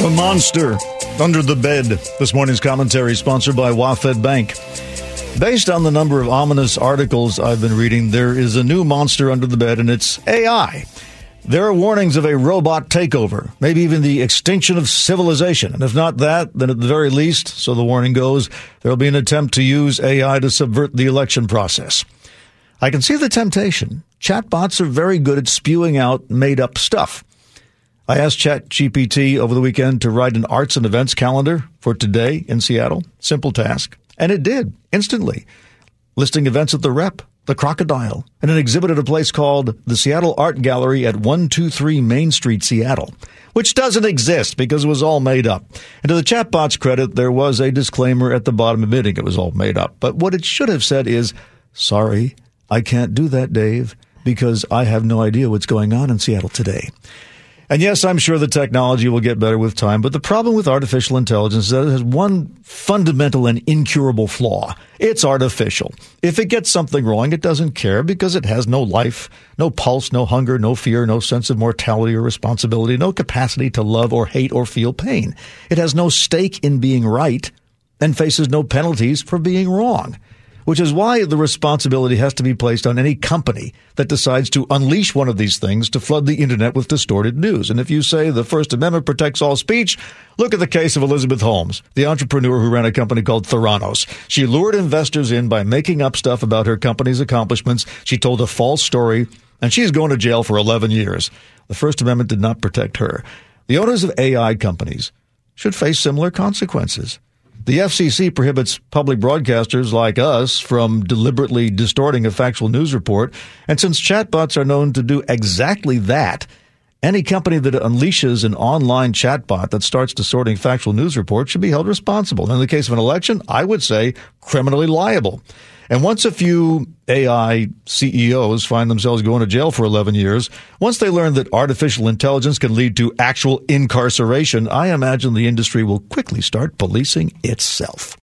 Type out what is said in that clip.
The monster under the bed. This morning's commentary sponsored by WaFd Bank. Based on the number of ominous articles I've been reading, there is a new monster under the bed, and it's AI. There are warnings of a robot takeover, maybe even the extinction of civilization. And if not that, then at the very least, so the warning goes, there will be an attempt to use AI to subvert the election process. I can see the temptation. Chatbots are very good at spewing out made-up stuff. I asked ChatGPT over the weekend to write an arts and events calendar for today in Seattle. Simple task. And it did, instantly. Listing events at the Rep, the Crocodile, and an exhibit at a place called the Seattle Art Gallery at 123 Main Street, Seattle, which doesn't exist because it was all made up. And to the chatbot's credit, there was a disclaimer at the bottom admitting it was all made up. But what it should have said is, sorry, I can't do that, Dave, because I have no idea what's going on in Seattle today. And yes, I'm sure the technology will get better with time, but the problem with artificial intelligence is that it has one fundamental and incurable flaw. It's artificial. If it gets something wrong, it doesn't care because it has no life, no pulse, no hunger, no fear, no sense of mortality or responsibility, no capacity to love or hate or feel pain. It has no stake in being right and faces no penalties for being wrong. Which is why the responsibility has to be placed on any company that decides to unleash one of these things to flood the internet with distorted news. And if you say the First Amendment protects all speech, look at the case of Elizabeth Holmes, the entrepreneur who ran a company called Theranos. She lured investors in by making up stuff about her company's accomplishments. She told a false story, and she's going to jail for 11 years. The First Amendment did not protect her. The owners of AI companies should face similar consequences. The FCC prohibits public broadcasters like us from deliberately distorting a factual news report. And since chatbots are known to do exactly that, any company that unleashes an online chatbot that starts distorting factual news reports should be held responsible. In the case of an election, I would say criminally liable. And once a few AI CEOs find themselves going to jail for 11 years, once they learn that artificial intelligence can lead to actual incarceration, I imagine the industry will quickly start policing itself.